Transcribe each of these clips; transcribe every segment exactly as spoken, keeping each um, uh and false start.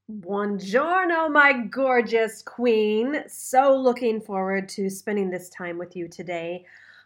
Buongiorno, my gorgeous queen. So looking forward to spending this time with you today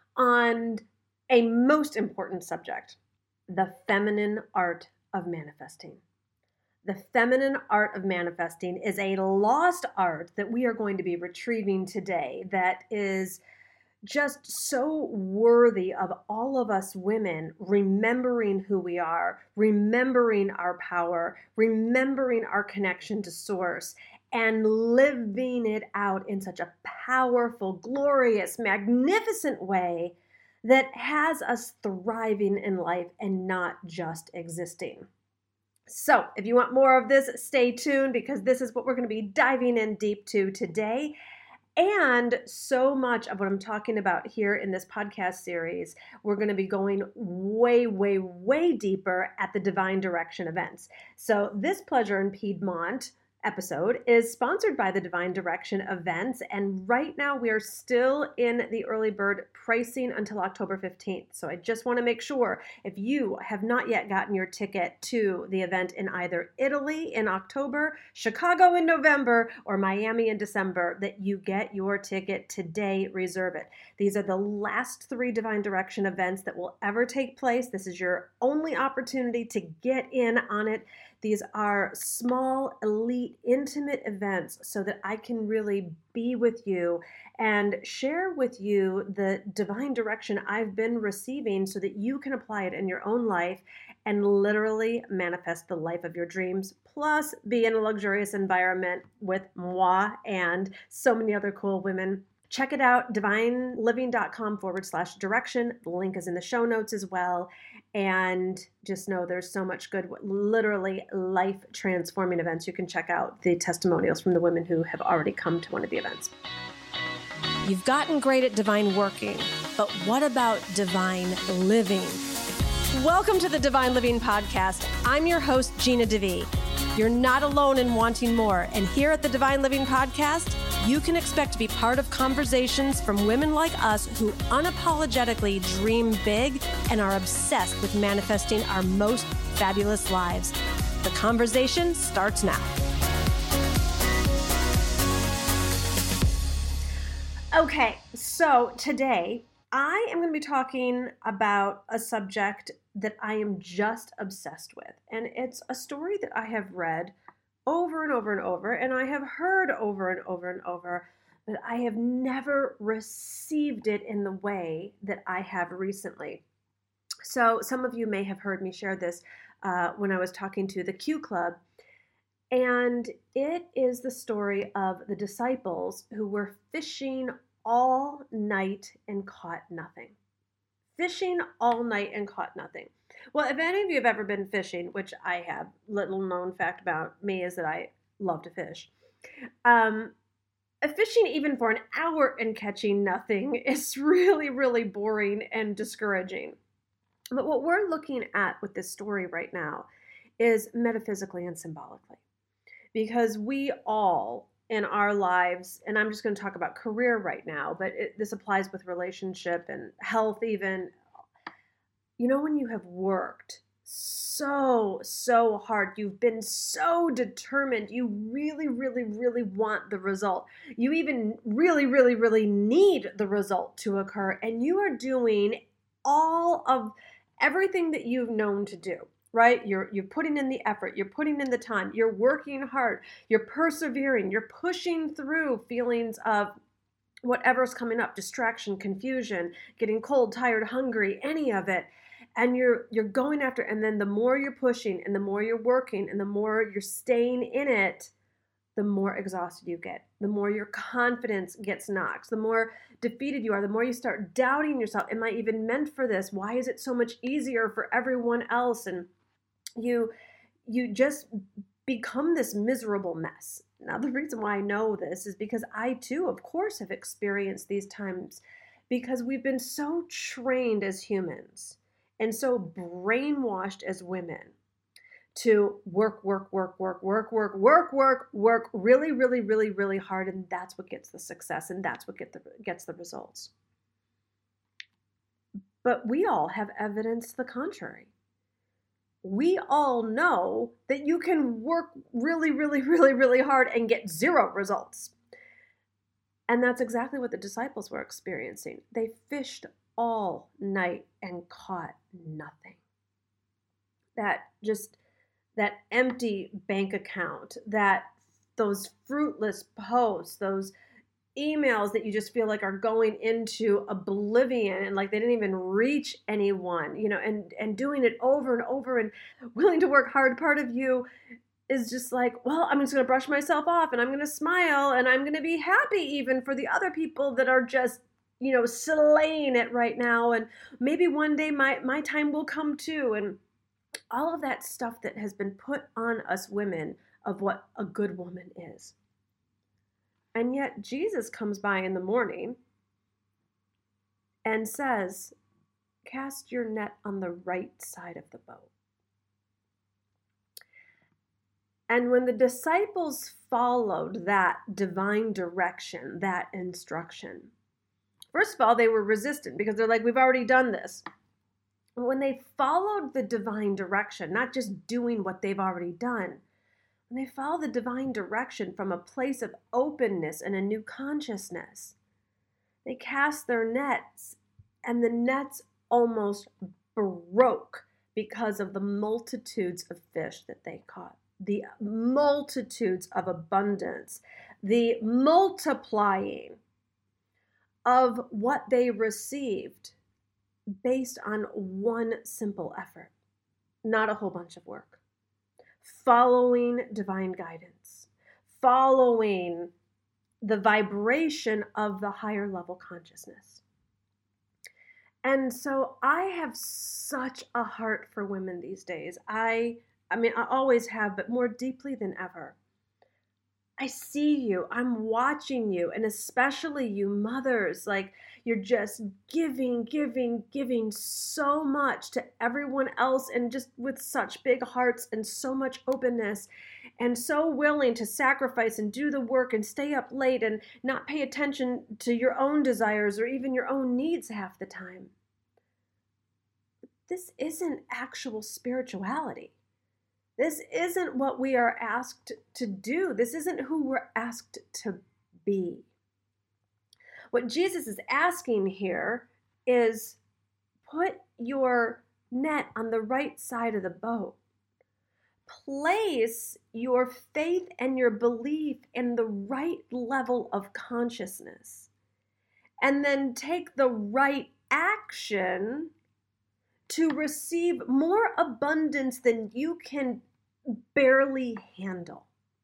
on a most important subject, the feminine art of manifesting. The feminine art of manifesting is a lost art that we are going to be retrieving today that is just so worthy of all of us women remembering who we are, remembering our power, remembering our connection to source, and living it out in such a powerful, glorious, magnificent way that has us thriving in life and not just existing. So, if you want more of this, stay tuned because this is what we're going to be diving in deep to today. And so much of what I'm talking about here in this podcast series, we're going to be going way, way, way deeper at the Divine Direction events. So this Pleasure in Piedmont episode is sponsored by the Divine Direction events. And right now we are still in the early bird pricing until October fifteenth. So I just want to make sure if you have not yet gotten your ticket to the event in either Italy in October, Chicago in November, or Miami in December, that you get your ticket today. Reserve it. These are the last three Divine Direction events that will ever take place. This is your only opportunity to get in on it. These are small, elite, intimate events so that I can really be with you and share with you the divine direction I've been receiving so that you can apply it in your own life and literally manifest the life of your dreams, plus be in a luxurious environment with moi and so many other cool women. Check it out, divineliving.com forward slash direction. The link is in the show notes as well. And just know there's so much good, literally life-transforming events. You can check out the testimonials from the women who have already come to one of the events. You've gotten great at divine working, but what about divine living? Welcome to the Divine Living Podcast. I'm your host, Gina DeVee. You're not alone in wanting more. And here at the Divine Living Podcast, you can expect to be part of conversations from women like us who unapologetically dream big and are obsessed with manifesting our most fabulous lives. The conversation starts now. Okay, so today I am going to be talking about a subject that I am just obsessed with. And it's a story that I have read over and over and over, and I have heard over and over and over, but I have never received it in the way that I have recently. So some of you may have heard me share this uh, when I was talking to the Q Club, and it is the story of the disciples who were fishing all night and caught nothing. Fishing all night and caught nothing. Well, if any of you have ever been fishing, which I have, little known fact about me is that I love to fish. Um, fishing even for an hour and catching nothing is really, really boring and discouraging. But what we're looking at with this story right now is metaphysically and symbolically. Because we all in our lives, and I'm just going to talk about career right now, but it, this applies with relationship and health even. You know, when you have worked so, so hard, you've been so determined, you really, really, really want the result. You even really, really, really need the result to occur, and you are doing all of everything that you've known to do. Right? You're you're putting in the effort, you're putting in the time, you're working hard, you're persevering, you're pushing through feelings of whatever's coming up, distraction, confusion, getting cold, tired, hungry, any of it. And you're you're going after, and then the more you're pushing and the more you're working and the more you're staying in it, the more exhausted you get, the more your confidence gets knocked, the more defeated you are, the more you start doubting yourself. Am I even meant for this? Why is it so much easier for everyone else? And you you just become this miserable mess. Now, the reason why I know this is because I too, of course, have experienced these times because we've been so trained as humans and so brainwashed as women to work, work, work, work, work, work, work, work, work really, really, really, really hard. And that's what gets the success and that's what get the, gets the results. But we all have evidence to the contrary. we all know that you can work really, really, really, really hard and get zero results. And that's exactly what the disciples were experiencing. They fished all night and caught nothing. That just, that empty bank account, that those fruitless posts, those emails that you just feel like are going into oblivion and like they didn't even reach anyone, you know, and, and doing it over and over and willing to work hard. Part of you is just like, well, I'm just going to brush myself off and I'm going to smile and I'm going to be happy even for the other people that are just, you know, slaying it right now. And maybe one day my, my time will come too. And all of that stuff that has been put on us women of what a good woman is. And yet Jesus comes by in the morning and says, cast your net on the right side of the boat. And when the disciples followed that divine direction, that instruction, first of all, they were resistant because they're like, we've already done this. When they followed the divine direction, not just doing what they've already done, when they follow the divine direction from a place of openness and a new consciousness, they cast their nets, and the nets almost broke because of the multitudes of fish that they caught, the multitudes of abundance, the multiplying of what they received based on one simple effort, not a whole bunch of work. Following divine guidance, following the vibration of the higher level consciousness. And so I have such a heart for women these days. I, I mean, I always have, but more deeply than ever. I see you, I'm watching you, and especially you mothers, like you're just giving, giving, giving so much to everyone else and just with such big hearts and so much openness and so willing to sacrifice and do the work and stay up late and not pay attention to your own desires or even your own needs half the time. This isn't actual spirituality. This isn't what we are asked to do. This isn't who we're asked to be. What Jesus is asking here is put your net on the right side of the boat. Place your faith and your belief in the right level of consciousness. And then take the right action to receive more abundance than you can barely handle.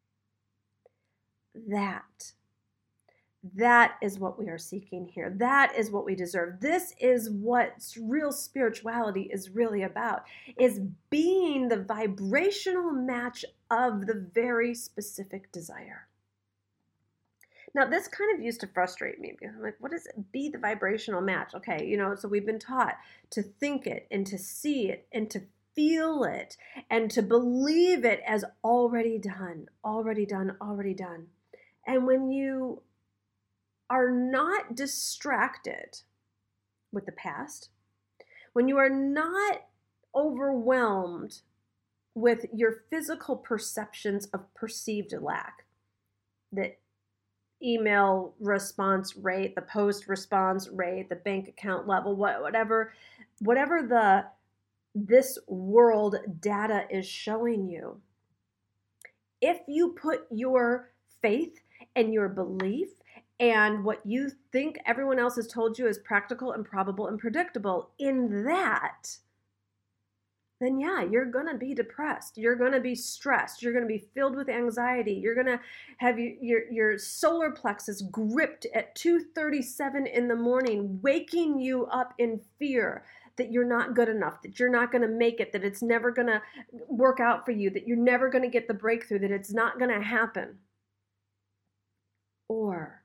That, that is what we are seeking here. That is what we deserve. This is what real spirituality is really about, is being the vibrational match of the very specific desire. Now, this kind of used to frustrate me because I'm like, what does it be the vibrational match? Okay, you know, so we've been taught to think it and to see it and to feel it and to believe it as already done, already done, already done. And when you are not distracted with the past, when you are not overwhelmed with your physical perceptions of perceived lack, that email response rate, the post response rate, the bank account level, whatever, whatever the this world data is showing you. If you put your faith and your belief and what you think everyone else has told you is practical and probable and predictable in that, then yeah, you're going to be depressed. You're going to be stressed. You're going to be filled with anxiety. You're going to have you, your, your solar plexus gripped at two thirty-seven in the morning, waking you up in fear that you're not good enough, that you're not going to make it, that it's never going to work out for you, that you're never going to get the breakthrough, that it's not going to happen. Or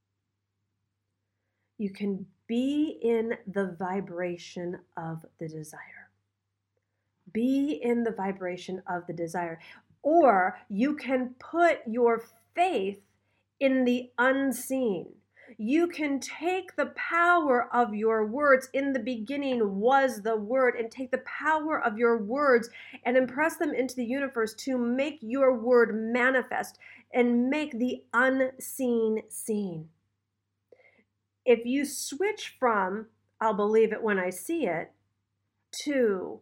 you can be in the vibration of the desire. Be in the vibration of the desire. Or you can put your faith in the unseen. You can take the power of your words. In the beginning was the Word, and take the power of your words and impress them into the universe to make your word manifest and make the unseen seen. If you switch from, I'll believe it when I see it, to,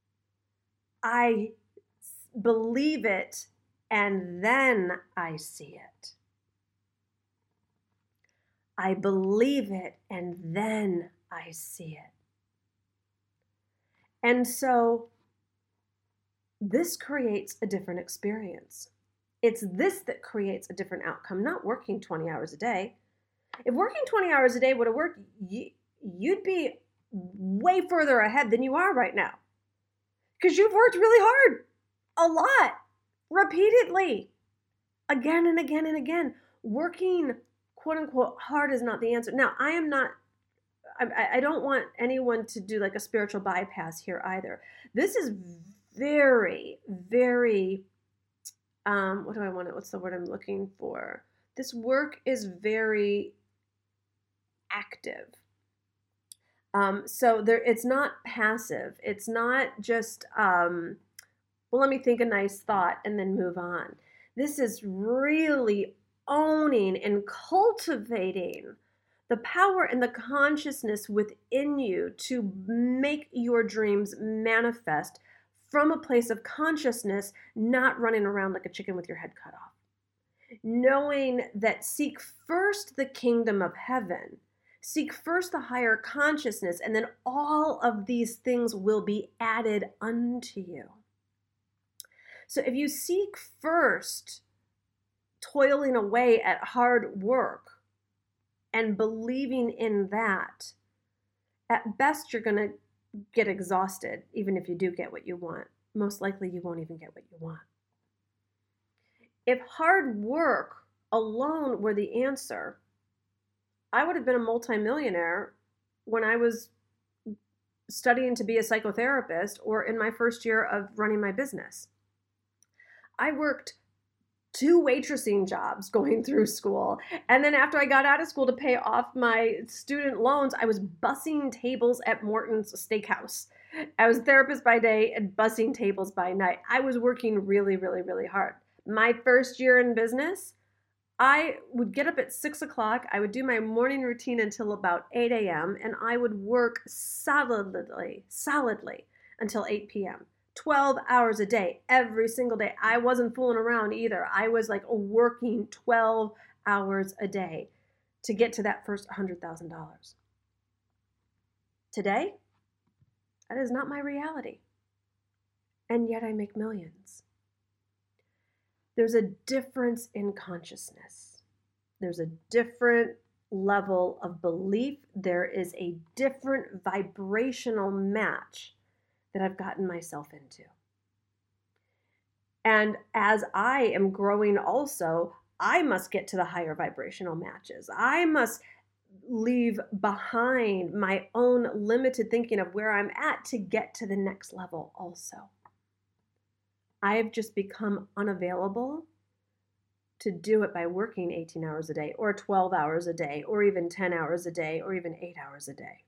I believe it and then I see it. I believe it and then I see it. And so this creates a different experience. It's this that creates a different outcome, not working twenty hours a day. If working twenty hours a day would have worked, you'd be way further ahead than you are right now. Because you've worked really hard, a lot, repeatedly, again and again and again. Working, quote unquote, hard is not the answer. Now, I am not, I, I don't want anyone to do like a spiritual bypass here either. This is very, very, um, what do I want to, what's the word I'm looking for? This work is very active. Um, so there, it's not passive. It's not just, um, well, let me think a nice thought and then move on. This is really owning and cultivating the power and the consciousness within you to make your dreams manifest from a place of consciousness, not running around like a chicken with your head cut off. Knowing that seek first the kingdom of heaven, seek first the higher consciousness, and then all of these things will be added unto you. So if you seek first toiling away at hard work and believing in that, at best you're going to get exhausted, even if you do get what you want. Most likely you won't even get what you want. If hard work alone were the answer, I would have been a multimillionaire when I was studying to be a psychotherapist or in my first year of running my business. I worked two waitressing jobs going through school. And then after I got out of school to pay off my student loans, I was bussing tables at Morton's Steakhouse. I was a therapist by day and bussing tables by night. I was working really, really, really hard. My first year in business, I would get up at six o'clock. I would do my morning routine until about eight a.m. and I would work solidly, solidly until eight p.m. twelve hours a day, every single day. I wasn't fooling around either. I was like working twelve hours a day to get to that first one hundred thousand dollars. Today, that is not my reality. And yet I make millions. There's a difference in consciousness. There's a different level of belief. There is a different vibrational match that I've gotten myself into. And as I am growing also, I must get to the higher vibrational matches. I must leave behind my own limited thinking of where I'm at to get to the next level also. I have just become unavailable to do it by working eighteen hours a day or twelve hours a day or even ten hours a day or even eight hours a day.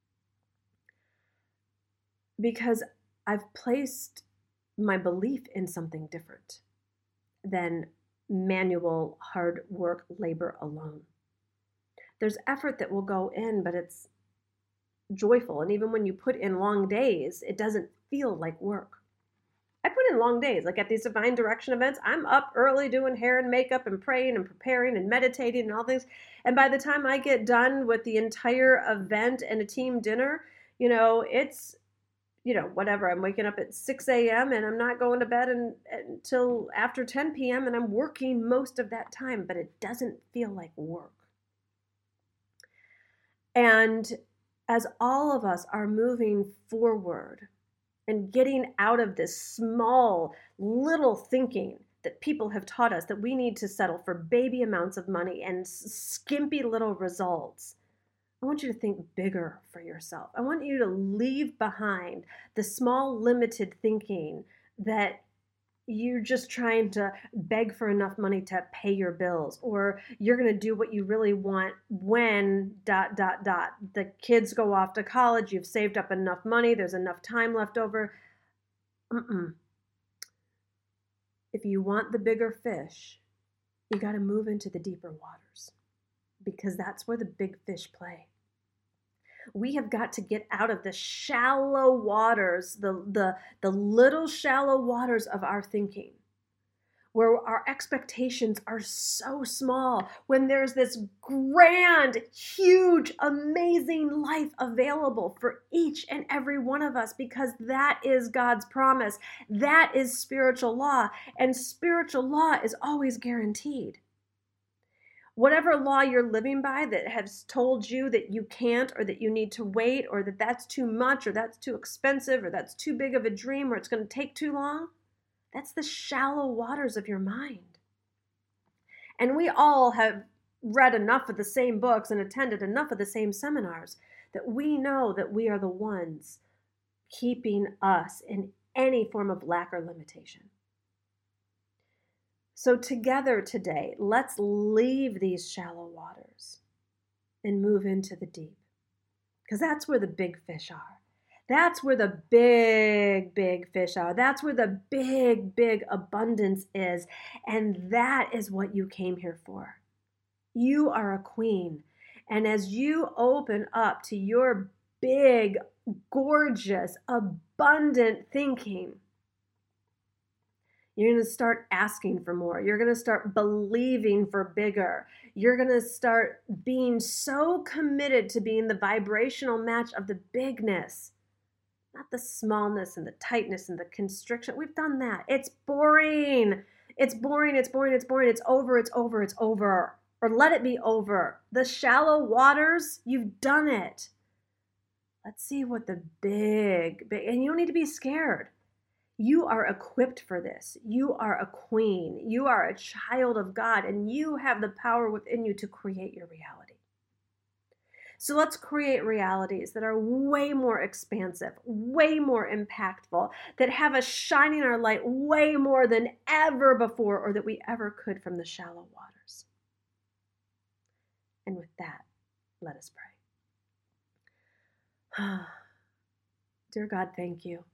Because I've placed my belief in something different than manual hard work labor alone. There's effort that will go in, but it's joyful. And even when you put in long days, it doesn't feel like work. I put in long days, like at these Divine Direction events, I'm up early doing hair and makeup and praying and preparing and meditating and all things. And by the time I get done with the entire event and a team dinner, you know, it's, you know, whatever. I'm waking up at six a.m. and I'm not going to bed in, until after ten p.m. and I'm working most of that time, but it doesn't feel like work. And as all of us are moving forward and getting out of this small little thinking that people have taught us that we need to settle for baby amounts of money and skimpy little results, I want you to think bigger for yourself. I want you to leave behind the small limited thinking that you're just trying to beg for enough money to pay your bills, or you're going to do what you really want when dot, dot, dot. The kids go off to college, you've saved up enough money, there's enough time left over. Mm-mm. If you want the bigger fish, you got to move into the deeper waters, because that's where the big fish play. We have got to get out of the shallow waters, the, the, the little shallow waters of our thinking, where our expectations are so small, when there's this grand, huge, amazing life available for each and every one of us, because that is God's promise. That is spiritual law, and spiritual law is always guaranteed. Whatever law you're living by that has told you that you can't, or that you need to wait, or that that's too much, or that's too expensive, or that's too big of a dream, or it's going to take too long, that's the shallow waters of your mind. And we all have read enough of the same books and attended enough of the same seminars that we know that we are the ones keeping us in any form of lack or limitation. So together today, let's leave these shallow waters and move into the deep, because that's where the big fish are. That's where the big, big fish are. That's where the big, big abundance is. And that is what you came here for. You are a queen. And as you open up to your big, gorgeous, abundant thinking, you're going to start asking for more. You're going to start believing for bigger. You're going to start being so committed to being the vibrational match of the bigness, not the smallness and the tightness and the constriction. We've done that. It's boring. It's boring. It's boring. It's boring. It's over. It's over. It's over. Or let it be over. The shallow waters, you've done it. Let's see what the big, big, and you don't need to be scared. You are equipped for this. You are a queen. You are a child of God, and you have the power within you to create your reality. So let's create realities that are way more expansive, way more impactful, that have us shining our light way more than ever before, or that we ever could from the shallow waters. And with that, let us pray. Dear God, thank you.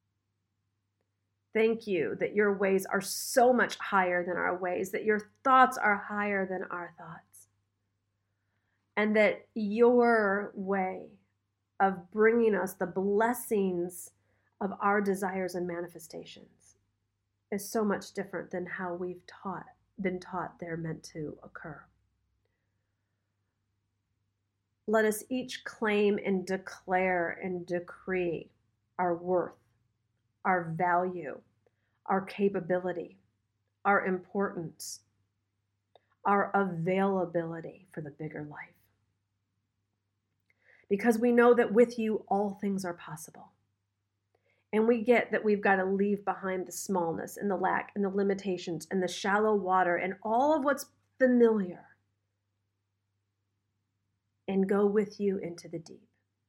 Thank you that your ways are so much higher than our ways, that your thoughts are higher than our thoughts, and that your way of bringing us the blessings of our desires and manifestations is so much different than how we've taught, been taught they're meant to occur. Let us each claim and declare and decree our worth, our value, our capability, our importance, our availability for the bigger life. Because we know that with you, all things are possible. And we get that we've got to leave behind the smallness and the lack and the limitations and the shallow water and all of what's familiar, and go with you into the deep.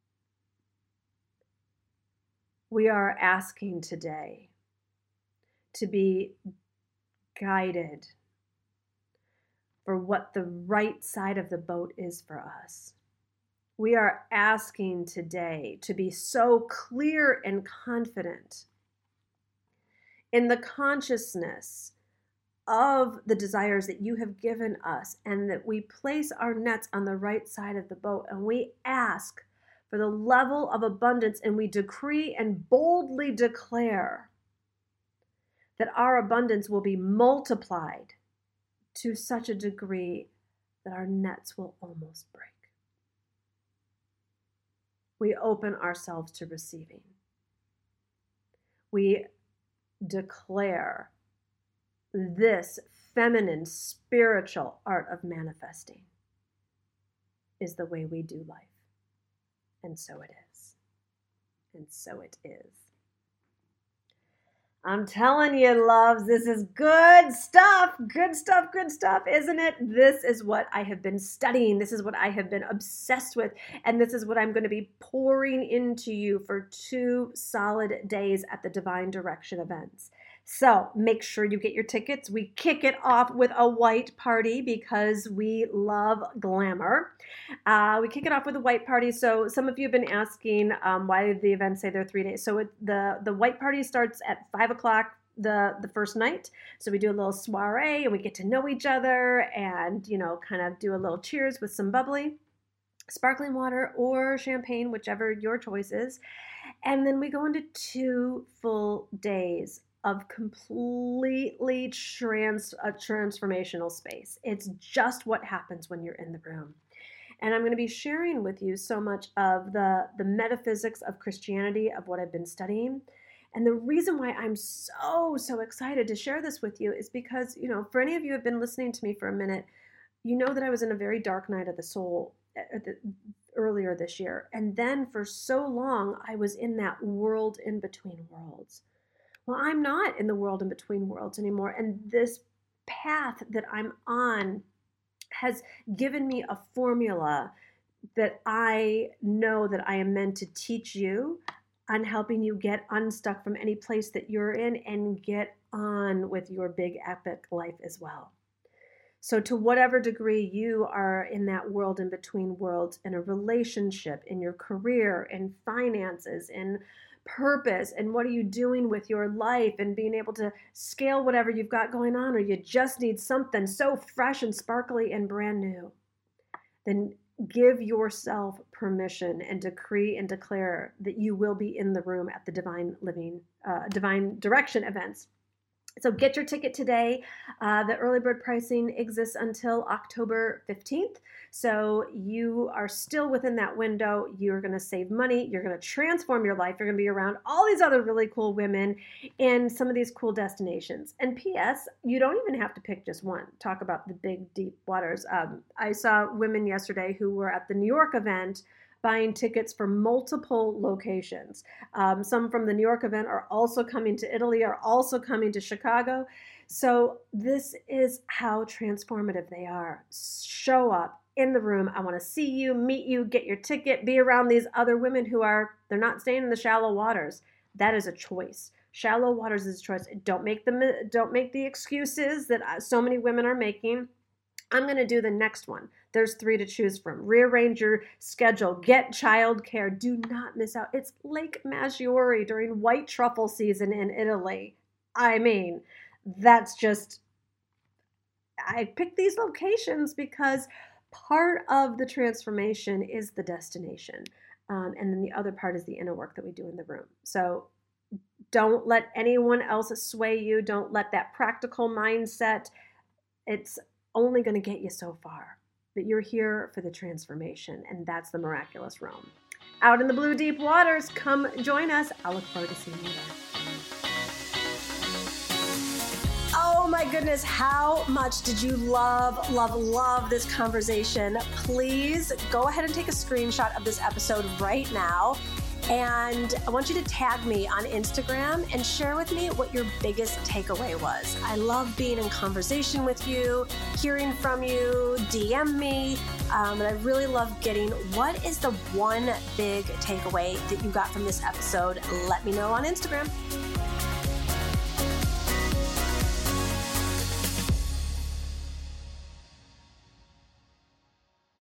We are asking today to be guided for what the right side of the boat is for us. We are asking today to be so clear and confident in the consciousness of the desires that you have given us, and that we place our nets on the right side of the boat, and we ask for the level of abundance, and we decree and boldly declare that our abundance will be multiplied to such a degree that our nets will almost break. We open ourselves to receiving. We declare this feminine, spiritual art of manifesting is the way we do life. And so it is. And so it is. I'm telling you, loves, this is good stuff. Good stuff, good stuff, isn't it? This is what I have been studying. This is what I have been obsessed with. And this is what I'm going to be pouring into you for two solid days at the Divine Direction events. So make sure you get your tickets. We kick it off with a white party because we love glamour. Uh, we kick it off with a white party. So some of you have been asking um, why did the event say they're three days. So it, the, the white party starts at five o'clock the, the first night. So we do a little soiree and we get to know each other and, you know, kind of do a little cheers with some bubbly, sparkling water or champagne, whichever your choice is. And then we go into two full days of completely trans a transformational space. It's just what happens when you're in the room. And I'm going to be sharing with you so much of the, the metaphysics of Christianity, of what I've been studying. And the reason why I'm so, so excited to share this with you is because, you know, for any of you who have been listening to me for a minute, you know that I was in a very dark night of the soul at the, earlier this year. And then for so long, I was in that world in between worlds. Well, I'm not in the world in between worlds anymore. And this path that I'm on has given me a formula that I know that I am meant to teach you on helping you get unstuck from any place that you're in and get on with your big epic life as well. So to whatever degree you are in that world in between worlds, in a relationship, in your career, in finances, in purpose, and what are you doing with your life and being able to scale whatever you've got going on, or you just need something so fresh and sparkly and brand new, then give yourself permission and decree and declare that you will be in the room at the Divine Living, uh, Divine Direction events. So get your ticket today. Uh, the early bird pricing exists until October fifteenth. So you are still within that window. You're going to save money. You're going to transform your life. You're going to be around all these other really cool women in some of these cool destinations. And P S, you don't even have to pick just one. Talk about the big, deep waters. Um, I saw women yesterday who were at the New York event buying tickets for multiple locations. Um, some from the New York event are also coming to Italy, are also coming to Chicago. So this is how transformative they are. Show up in the room. I want to see you, meet you, get your ticket, be around these other women who are, they're not staying in the shallow waters. That is a choice. Shallow waters is a choice. Don't make the, don't make the excuses that so many women are making. I'm going to do the next one. There's three to choose from. Rearrange your schedule. Get childcare. Do not miss out. It's Lake Maggiore during white truffle season in Italy. I mean, that's just, I picked these locations because part of the transformation is the destination. Um, and then the other part is the inner work that we do in the room. So don't let anyone else sway you. Don't let that practical mindset. It's only going to get you so far, but you're here for the transformation, and that's the miraculous realm. Out in the blue deep waters, come join us. I look forward to seeing you there. Oh my goodness, how much did you love, love, love this conversation? Please go ahead and take a screenshot of this episode right now. And I want you to tag me on Instagram and share with me what your biggest takeaway was. I love being in conversation with you, hearing from you, D M me. Um, and I really love getting what is the one big takeaway that you got from this episode. Let me know on Instagram.